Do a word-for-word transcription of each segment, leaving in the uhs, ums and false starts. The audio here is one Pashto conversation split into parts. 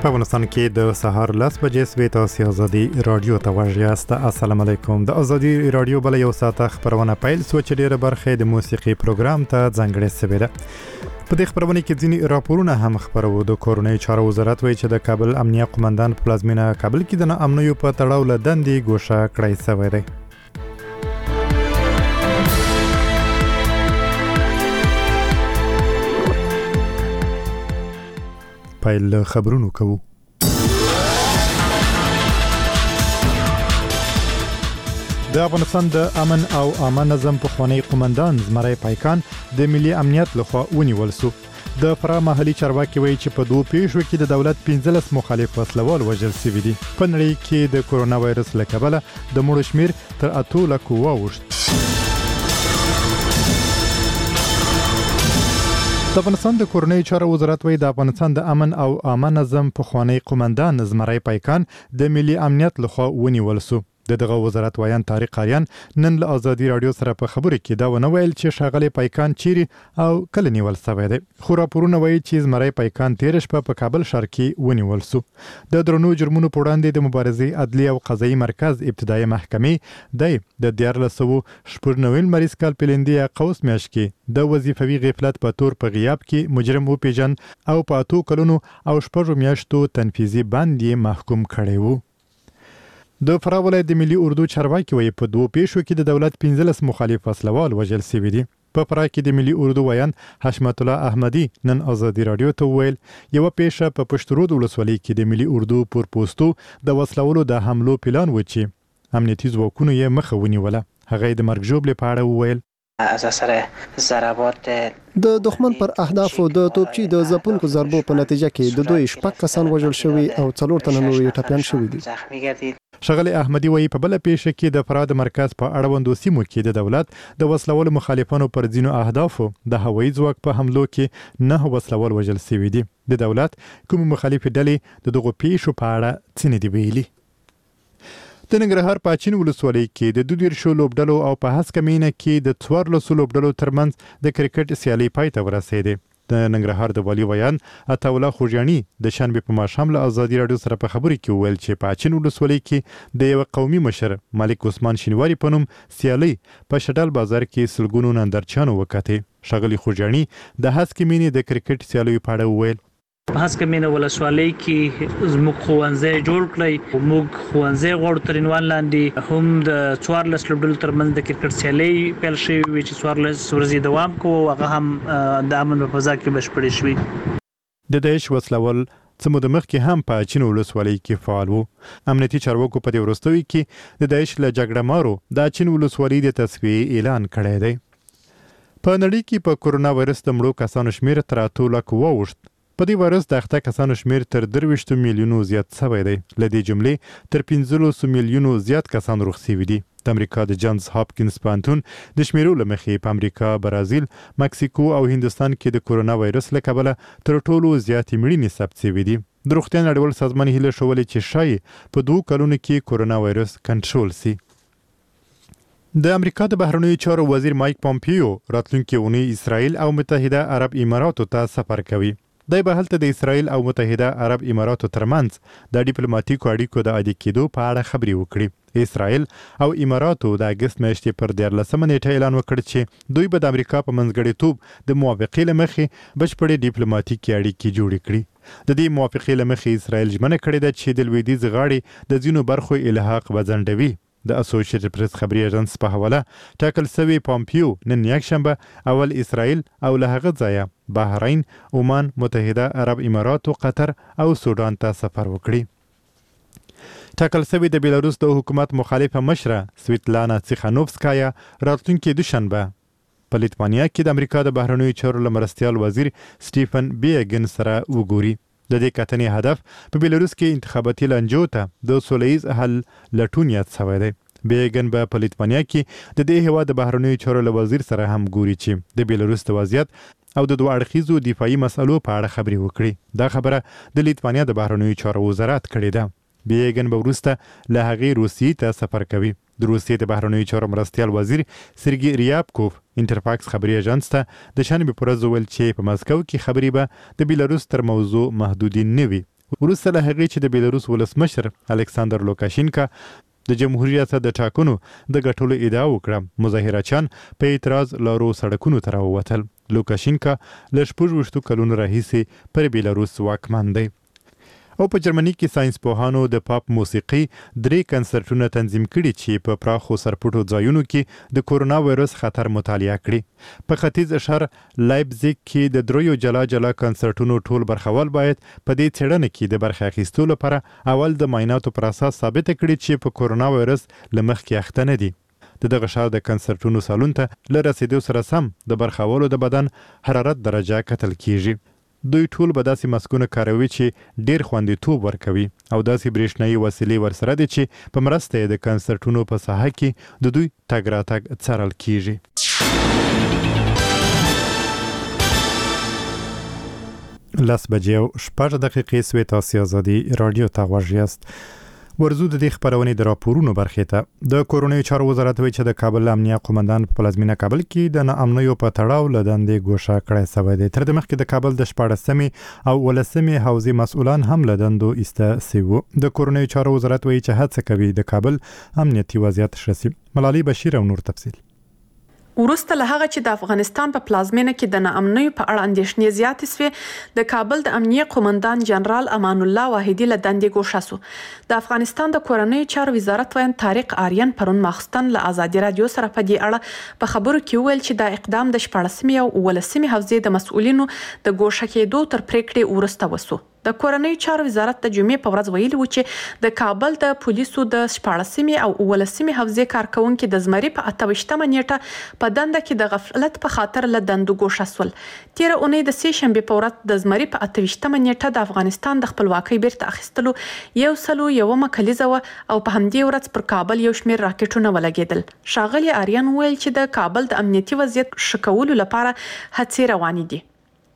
په افغانستان کې د سهار لس بجې سوي تاسو ازادي رادیو ته واژیاست. السلام علیکم. د ازادي رادیو بل یو ساعت خبرونه پیل سو چې ډیره برخه د موسیقي پروګرام ته ځانګړې سوي ده. په دې خبرونه کې ځینې راپورونه هم خبرو. د کورونی چارو وزارت وایي چې د کابل امنیه قومندان په پلازمینه کابل کې د ناامنیو په تړاو له دندې ګوښه کړی شوی دی. پایل خبرونو کوو. د افغانستان د امن او امان نظم په خوانی قومندان زمری پایکان د ملي امنیت لخوا ونیول شو. د فرا محلي چارواکي وایي چې په دوه پیښو کې د دولت پنځلس مخالف وسلوال وژل شوي دي. په نړۍ کې د کورونا وایرس له کبله د مړو شمیر تر اتو لکو واوښت. د افغانستان د کورنۍ چارو وزارت وایي د افغانستان د امن او امان نظم په خوانی قومندان زمری پایکان د ملي امنیت لخوا ونیول شو. د دغه وزارت وایان طارق قاریان نن له ازادي رادیو سره په خبرو کې دا ونه ویل چې ښاغلي پایکان چیرې او کله نیول شوی دی. خو راپورونه وایي چې زمری پایکان تیر شپه په کابل ښار کې ونیول شو. د درنو جرمونو په وړاندې د مبارزې عدلي او قضایي مرکز ابتدایي محکمې دی د دیارلس سوه شپږ نوي لمریز کال په لندې قوس میاشت کې د وظیفوي غفلت په تور په غیاب کې مجرم وپیژن او په اتو کلونو او شپږو میاشتو تنفیذي بند یې محکوم کړی وو. د فرا ولایت د ملي اردو چارواکي وایي په دوه پیښو کې د دولت پنځلس مخالف وسلوال وژل شوي دي. په فرا کې د ملي اردو ویان حشمت الله احمدي نن ازادي رادیو ته وویل یو پیښه په پشترود ولسوالۍ کې د ملي اردو پر پوسټو د وسلوالو د حملو پلان و چې امنیتي ځواکونو یې مخه ونیوله. هغه د مرګ ژوبلې په اړه وویل از اثر ضربات د دښمن پر اهدافو د توپچي د ځپونکو ضربو په نتیجه کې د دوی شپږ کسان وژل شوي او څلور تنه نور یې ټپیان شوي دي. ښاغلي احمدي وایي په بله پیښه کې د فرا د مرکز په اړوندو سیمو کې د دولت د وسلوالو مخالفانو پر ځینو اهدافو د هوایي ځواک په حملو کې نه وسلوال وژل شوي دي. د دولت کوم مخالفې ډلې د دغو پیښو په اړه څه نه دي ویلي. د ننګرهار په اچین ولسوالۍ کې د دوه دیرشو لوبډلو او په هسکه مینه کې د څوارلسو لوبډلو ترمنځ د کرکټ سیالي پای ته ورسېدې. د ننګرهار د والي ویان عطاالله خوږیاڼي د شنبې په ماښام له ازادي رادیو سره په خبرو کې وویل چې په اچین ولسوالۍ کې د یو قومي مشر ملک عثمان شینواري په نوم سیالي په شډل بازار کې سلګونو نندارچیانو وکتې. ښاغلي خوږیاڼي د هسکه مینې د کرکټ سیالیو په اړه وویل هسکه مینه ولسوالۍ کې زموږ ښوونځی جوړ کړی. موږ ښوونځی غواړو تر عنوان لاندې هم د څوارلس لوبډلو ترمنځ د کرکټ سیالۍ پیل شوې وې چې څوارلس ورځې دوام کوو. هغه هم د امن په فضا کې بشپړې شوې. د داعش وسلوال څه موده مخکې هم په اچین ولسوالۍ کې فعال وو. امنیتي چارواکو په دې وروستیو کې د داعش له جګړه مارو د اچین ولسوالۍ د تصفیې اعلان کړی دی. په نړۍ کې په کورونا وایرس د مړو کسانو شمیر تر اتو لکو واوښت. په دې وایرس د اخته کسانو شمیر تر درویشتو میلیونو زیات شوی دی. له دې جملې تر پنځلسو میلیونو زیات کسان روغ شوي دي. د امریکا د جانز هاپکینز پوهنتون د شمیرو له مخې په امریکا، برازیل، مکسیکو او هندوستان کې د کورونا وایرس له کبله تر ټولو زیاتې مړینې ثبت شوي دي. د روغتیا نړیوال سازمان هیله ښولې چې ښایي په دوه کلونو کې کورونا وایرس کنټرول شي. د امریکا د بهرنیو چارو وزیر مایک پامپیو راتلونکي اونۍ اسرائیل او متحده عرب اماراتو ته سفر کوي. دی به هلته د اسرائیل او متحده عرب اماراتو ترمنځ د ډیپلوماټیکو اړیکو د عادي کېدو په اړه خبرې وکړي. اسرائیل او اماراتو د اګست میاشتې پر دیارلسمه نیټه اعلان وکړ چې دوی به د امریکا په منځګړیتوب د موافقې له مخې بشپړې ډیپلوماټیکې اړیکې جوړې کړي. د دې موافقې له مخې اسرائیل ژمنه کړې ده چې د لویدیځ غاړې د ځینو برخو الحاق به ځنډوي. د اسوسییټډ پریس خبري ایجنس په حواله ټاکل شوی پامپیو نن یکشنبه اول اسرائیل او له هغه ځایه بحرین، عمان، متحده عرب اماراتو، قطر او سودان ته سفر وکړي. ټاکل شوی د بیلاروس د حکومت مخالفه مشره سویتلانا تیخانوفسکایا راتلونکي دوشنبه په لیتوانیا کې د امریکا د بهرنیو چارو له مرستیال وزیر سټیفن بیګن سره وګوري. د دې کتنې هدف په بیلاروس کې انتخاباتي لانجو ته د سوله ییز حل لټون یاد شوی دی. بیګن به په لیتوانیا کې د دې هیواد د بهرنیو چارو له وزیر سره هم ګوري چې د بیلاروس د وضعیت او د دوه اړخیزو دفاعي مسئلو په اړه خبرې وکړي. دا خبره د لیتوانیا د بهرنیو چارو وزارت کړې ده. بیګن به وروسته له هغې روسیې ته سفر کوي. د روسیې د بهرنیو چارو مرستیال وزیر سرګي ریابکوف انټرفاکس خبري اژانس ته د شنبې په ورځ وویل چې په مسکو کې خبرې به د بیلاروس تر موضوع محدودې نه وي. وروسته له هغې چې د بیلاروس ولسمشر الکساندر لوکاشینکا د جمهوریت ریاست د ټاکنو د ګټلو ادعا وکړه، مظاهرچیان په اعتراض لارو سړکونو ته راووتل. لوکاشینکا له شپږ ویشتو کلونو راهیسې پر بیلاروس واکمن دی. او په جرمني کې ساينس پوهانو د پاپ موسیقي درې کنسرټونه تنظیم کړي چې په پراخو سرپټو ځایونو کې د کورونا وایرس خطر مطالعه کړي. په ختیځ اشهر لایپزیګ کې د دریو جلا جلا کنسرټونو ټول برخوال باید په دې څېړنه کې د برخه اخیستلو لپاره اول د معایناتو پر اساس ثابت کړي چې په کورونا وایرس له مخکې اخته نه دي. د دغه ښار د کنسرټونو سالون ته له رسیدو سره سم د برخوالو د بدن حرارت درجه کتل کیږي. دوی ټول به داسې ماسکونه کاروي چې ډیر خوندیتوب ورکوي او داسې برېښنایي وسیلې ورسره دي چې په مرسته یې د کنسرټونو په ساحه کې د دوی تګ راتګ څارل کیږي. لاس بجې او شپږ دقیقې سوې تاسو آزادي رادیو ته غوږ یاست. ورزو د دې خبرونې د راپورونو برخې ته د کوروني چارو وزارت وایي چې د کابل امنیه قومندان په پلازمینه کابل کې د ناامنیو په تړاو لدندې ګوښه کړې سوی دی. تر دې مخکې د کابل د شپاړسمې او ولسمې حوزې مسؤلان هم لدندو ایسته سوي. د کوروني چارو وزارت وایي چې هڅه کوي د کابل امنیتي وضعیت ښه شي. ملالۍ بشیر او نور تفصیل. ورسته له هغه چې د افغانستان په پلازمینه کې د ناامنۍ په اړه اندېښنې زیاتې سوې، د کابل د امنیه قومندان جنرال امان الله واحدي له دندې ګوښه شو. د افغانستان د کورنیو چارو وزارت وایي طارق آریان پرون ماخستن له آزادي رادیو سره په دې اړه په خبرو کې ویل چې دا اقدام د شپاړسمې او ولسمې حوزې د مسؤلینو د ګوښه کېدو تر پریکړې وروسته وسو. د کورنیو چارو وزارت د جمعې په ورځ ویلي و چې د کابل د پولیسو د شپاړسمې او ولسمې حوزې کارکونکي د زمري په اته ویشتمه نیټه په دنده کې د غفلت په خاطر له دندو ګوښه سول. تېره اونۍ د سې شنبې په ورځ د زمري په اته ویشتمه نیټه د افغانستان د خپلواکۍ بیرته اخیستلو یو سلو یومه کلیزه وه او په همدې ورځ پر کابل یو شمېر راکټونه ولګېدل. ښاغلي آریان وویل چې د کابل د امنیتي وضعیت ښه کولو لپاره هڅې روانې دي.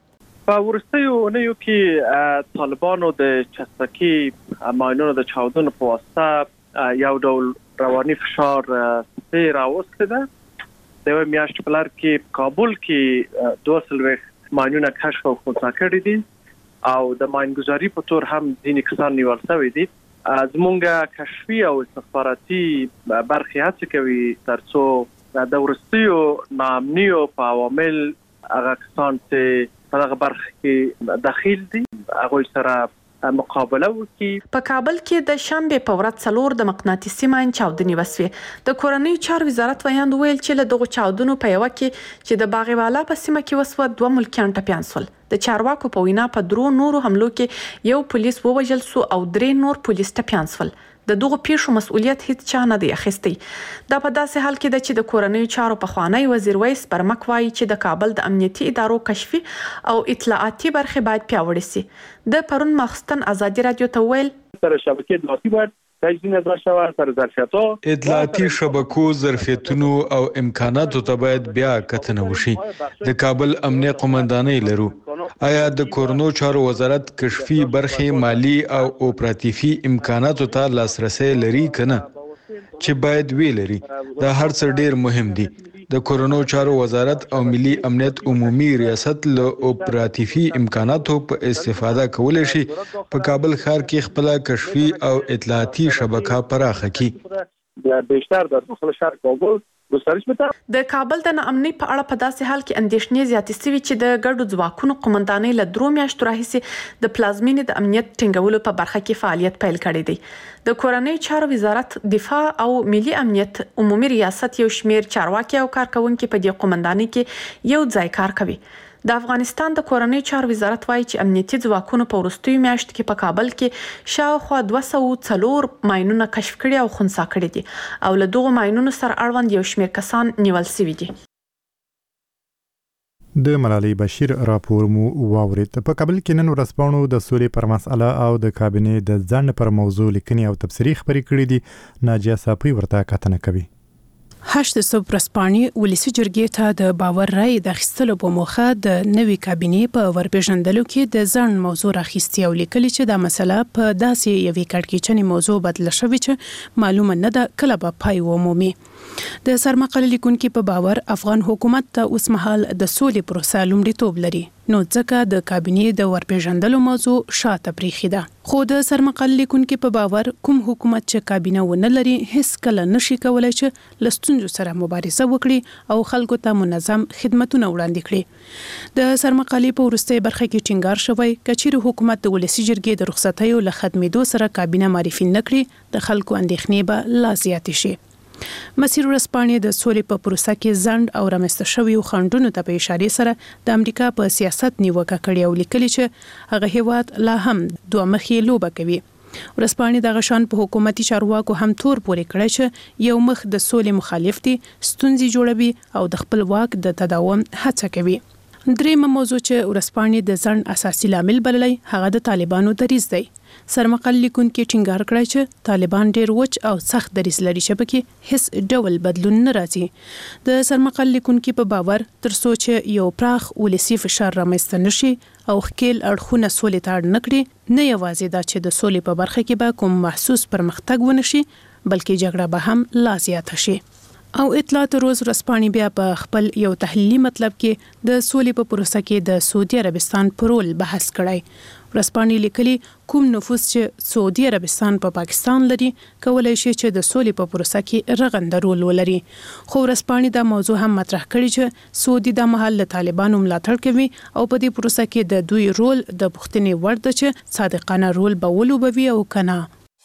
په وروستیو اونیو کې طالبانو د چسپکي ماینونو د چاودنو په واسطه یو ډول رواني فشار سپې راوستې ده. د یوې میاشتې په لار کې په کابل کې دوه څلوېښت ماینونه کشف او خنثی کړي دي او د ماینګذاري په تور هم ځینې کسان نیول شوي دي. زموږ کشفي او استخباراتي برخې هڅه کوي تر څو د وروستیو ناامنیو په عوامل هغه کسان چې په هغه برخه کې داخل دي هغوی سره مقابله وکړي. په کابل کې د شنبې په ورځ څلور د مقناطیسي ماین چاودنې وسوې. د کورنیو چارو وزارت ویاند ویل چې له دغو چاودنو په یوه کې چې د باغیوالا په سیمه کې وسوه دوه ملکیان ټپیان سول. د چارواکو په وینا په درو نورو حملو کې یو پولیس ووژل سو او درې نور پولیس ټپیان سول. د دغو پیښو مسؤلیت هیڅ چا نه دی اخیستی. دا په داسې حال کې ده چې د کورنیو چارو پخوانی وزیر ویس برمک وایي چې د کابل د امنیتي ادارو کشفي او اطلاعاتي برخې باید پیاوړې سي. د پرون ماخستن آزادي رادیو ته ویل تر شبکې اطلاعاتي باید تجزیه شوه تر ظرفیتو اطلاعاتي شبکو ظرفیتونو او امکاناتو ته باید بیا کتنه وشي. د کابل امنیه قومندانۍ لرو. آیا د کورونو چارو وزارت کشفي برخې مالی او اپراتیفي امکاناتو ته لاسرسی لري کنه چې باید وی لري؟ دا هر څه ډیر مهم دي. د کورونو چارو وزارت او ملي امنیت عمومي ریاست له اپراتیفي امکاناتو په استفاده کولای شي په کابل ښار کې خپل کشفي او اطلاعاتي شبکه پراخه کړي. بیشتر در داخل شهر کابل د کابل د ناامنۍ په اړه په داسې حال کې اندېښنې زیاتې سوي چې د ګډو ځواکونو قومندانۍ له درو میاشتو راهیسې د پلازمینې د امنیت ټینګولو په برخه کې فعالیت پیل کړی دی. د کورنیو چارو وزارت، دفاع او ملي امنیت عمومي ریاست یو شمېر چارواکي او کارکونکي په دې قومندانۍ کې یو ځای کار کوي. د افغانستان د کورنیو چارو وزارت وایي چې امنیتي ځواکونو په وروستیو میاشتو کې په کابل کې شاوخوا دوه سوه څلور ماینونه کشف کړي او خنثی کړي دي او له دغو ماینونو سره اړوند یو شمېر کسان نیول شوي دي. د ملالۍ بشیر راپور مو واورید. په کابل کې نن ورځپاڼو د سولې پر مسأله او د کابینې د ځنډ پر موضوع لیکنې او تبصرې خپرې کړي دي. ناجیه صافی ورته کتنه کوي. هشت صبح ورځپاڼې ولسي جرګې ته د باور رایې د اخیستلو په موخه د نوې کابینې په ورپېژندلو کې د ځنډ موضوع راخیستې او لیکلي چې دا مسله په داسې یوې کړکېچنې موضوع بدله شوې چې معلومه نه ده کله به پای ومومي. د سرمقاله لیکونکو په باور افغان حکومت ته اوس مهال د سولې پروسه لومړیتوب لري، نو ځکه د کابینې د ورپېژندلو موضوع شاته پریښې ده. خو د سرمقاله لیکونکو په باور کوم حکومت چې کابینه ونه لري هیڅ کله نشي کولای چې له ستونزو سره مبارزه وکړي او خلکو ته منظم خدمتونه وړاندې کړي. د سرمقالې په وروستۍ برخه کې ټینګار شوی کچېرې حکومت د ولسي جرګې د رخصتیو له ختمېدو سره کابینه معرفي نه کړي د خلکو اندېښنې به لا زیاتې شي. مسیر ورځپاڼې د سولې په پروسه کې ځنډ او رامنځته شویو خنډونو ته په اشاره سره د امریکا په سیاست نیوکه کړې او لیکلي چې هغه هیواد لا هم دوه مخې لوبه کوي. ورځپاڼې د غشان په حکومتي چارواکو هم تور پورې کړی چې یو مخ د سولې مخالف دي، ستونزې جوړوي او د خپل واک د تداوم هڅه کوي. درېمه موضوع چې ورځپاڼې د ځنډ اساسي لامل بللی هغه د طالبانو دریځ دی. سرمقاله لیکونکو ټینګار کړی چې طالبان ډېر وچ او سخت دریځ لري چې پکې هیڅ ډول بدلون نه راځي. د سرمقاله لیکونکو په باور تر څو چې یو پراخ ولسي فشار رامنځته نشي او ښکیل اړخونه سولې ته اړ نه کړي، نه یوازې دا چې د سولې په برخه کې به کوم محسوس پرمختګ ونه شي بلکې جګړه به هم لا زیاته شي. او اطلاعات روز ورځپاڼې بیا په خپل یو تحلیلي مطلب کې د سولې په پروسه کې د سعودي عربستان پر رول بحث کړی. ورځپاڼې لیکلي کوم نفوذ چې سعودي عربستان په پا پاکستان لري کولای شي چې د سولې په پروسه کې رغنده رول ولري. خو ورځپاڼې دا موضوع هم مطرح کړي چې سعودي د محل له طالبانو ملاتړ کوي او په دې پروسه کې د دوی رول د پوښتنې وړ ده چې صادقانه رول به ولوبوي او کنه.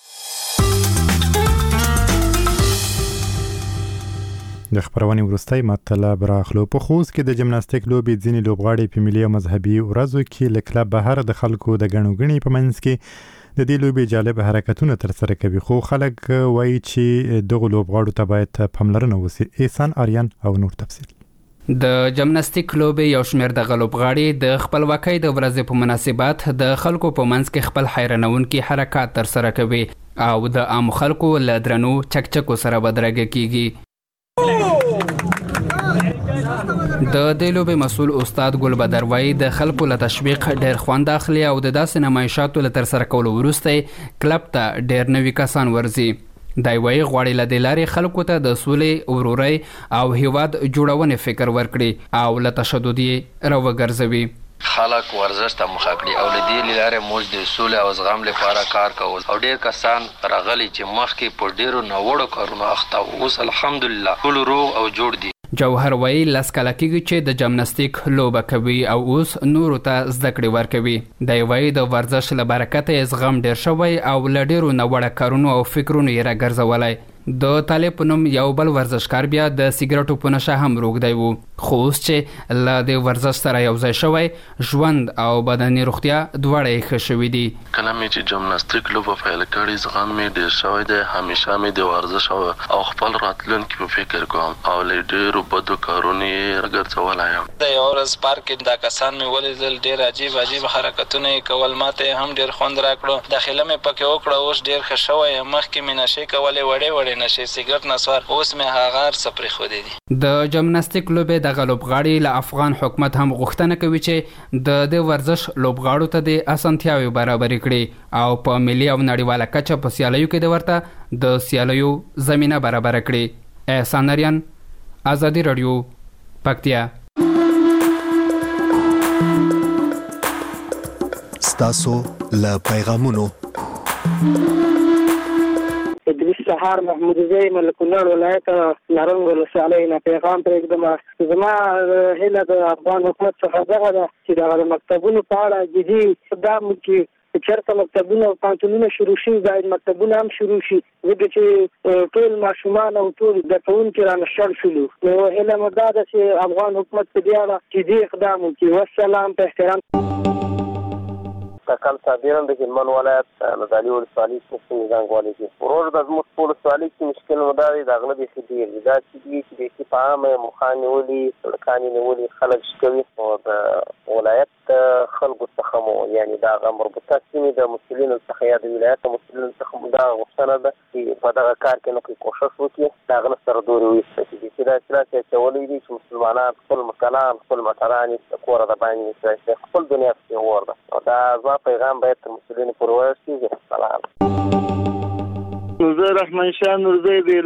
د خبرونې وروستۍ مطلب راخلو. په خوست کې د جمناستیک لوبې ځینې لوبغاړي په ملي او مذهبي ورځو کې له کلب بهر د خلکو د ګڼو ګڼې په منځ کې د دې لوبې جالب حرکتونه ترسره کوي، خو خلک وایي چې دغه لوبغاړو ته باید پاملرنه وشي. احسان آریان او نور تفصیل. د جمناستیک لوبې یو شمېر د لوبغاړي د خپلواکۍ د ورځې په مناسبت د خلکو په منځ کې خپل حیرانونکي حرکات ترسره کوي او د عام خلکو له درنو چکچکو سره بدرګه کیږي. د دې لوبې مسؤل استاد ګل بدر وایي د خلکو له تشویق ډېر خوند اخلي او د داسې نمایشاتو له ترسره کولو وروسته کلب ته ډېر نوي کسان ورځي. دی وایي غواړي له دې لارې خلکو ته د سولې، ورورۍ او هیواد جوړونې فکر ورکړي او له تشدد یې راوګرځوي. خلک ورزش ته مخه کړي او له دې لارې موږ د سولې او زغم لپاره کار کوو او ډېر کسان راغلي چې مخکې په ډېرو ناوړو کارونو اخته وو، اوس الحمدلله ټول روغ او جوړ دي. جوهر وایي لس کاله کېږي چې د جمناستیک لوبه کوي او اوس نورو ته زده کړې ورکوي. دی وایي د ورزش له برکته یې زغم ډېر شوی او له ډېرو ناوړه کارونو او فکرونو یې راګرځولی. د طالب په نوم یو بل ورزشکار بیا د سیګریټو په نشه هم روږدی وو، خو اوس چې له دې ورزش سره یو ځای شوی ژوند او بدني روغتیا دواړه یې ښه شوي دي. کله مې چې جمناستیک لوبه پیل کړې زغم مې ډېر شوی دی. همیشه مې د ورزش او خپل راتلونکي په فکر کوم او له ډېرو بدو کارونو یې راګرځولی یم. د یو ورځ پارک کې دا کسان مې ولیدل، ډېر عجیب عجیب حرکتونه یې کول، ماته هم ډېر خوند راکړو. داخله مې پکې وکړه، اوس ډېر ښه شوی یم. مخکې مې نشې کولې، وړې وړې نشې، سیګرټ نسوار، اوس مې هغه هر څه پرېښودې دي. د جمناستیک لوبې دغه لوبغاړي له افغان حکومت هم غوښتنه کوي چې د دې ورزش لوبغاړو ته د اسانتیاوې برابرې کړي او په ملي او نړیواله کچه په سیالیو کې د ورته د سیالیو زمینه برابره کړي. احسان آریان، ازادي رادیو، پکتیا. ستاسو له پیغامونو ادریس سهار محمود زی ملک النار ولایت نارنج ولسوالۍ نه پیغام پرېږدم. زما هیله د افغان حکومت څخه دغه ده چې دغه مکتبونو په اړه جدي اقدام وکړي. چېرته مکتبونه او پوهنتونونه شروع شي باید مکتبونه هم شروع شي، ځکه چې ټول ماشومان او ټول زده کوونکي رانه شړ شولو. نو هیله مو دا ده چې افغان حکومت په دې اړه جدي اقدام وکړي. والسلام. په احترام. تکل صابران د هلمند ولایت نادعلي ولسوالۍ څخه زنګوالي دي. ورور د زموږ په ولسوالۍ کې مشکل نو دا دی د اغله بیخي ډېر دي. دا چې دي چې بیخي په عامه مخان نیولي، سړکانې نیولي، خلک شکوي. او د ولایت خلکو څخه مو یعنې د هغه مربوطه سیمې د مسؤلینو څخه یا د ولایت د مسؤلینو څخه مو دغه غوښتنه ده چې په دغه کار کې نو کوي کوښښ وکړي د هغه نه سره دورې وایسته چې بیخي داسې راسې اچولی دي چې مسلمانان خپل مسلمان خپل مټران یې د کوره د باندې نیسي، خپل دنیا پسې اور ده. او دا زما پیغام باید تر مسؤلینو پورې ورسېږي. سلام. زه رحمان شاه نورزی د